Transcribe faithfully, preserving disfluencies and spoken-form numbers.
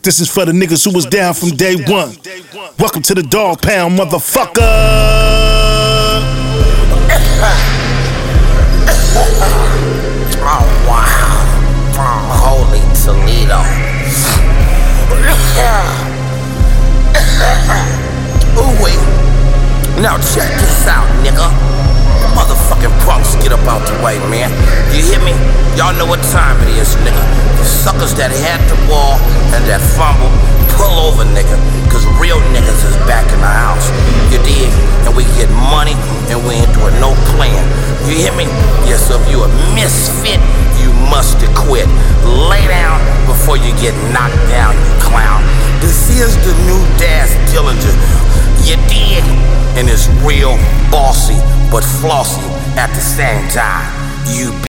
This is for the niggas who was down from day one. Welcome to the dog pound, motherfucker. Oh wow, holy Toledo. Ooh wait, now check this out, nigga. Motherfucking punks, get up out the way, man. You hear me? Y'all know what time it is, nigga. The suckers that had the ball and that fumble, pull over, nigga. Cause real niggas is back in the house. You dig? And we get money and we ain't doing no plan. You hear me? Yeah, so if you a misfit, you must quit. Lay down before you get knocked down, you clown. This is the new Daz Dillinger. You dig? And it's real bossy, but flossy at the same time. You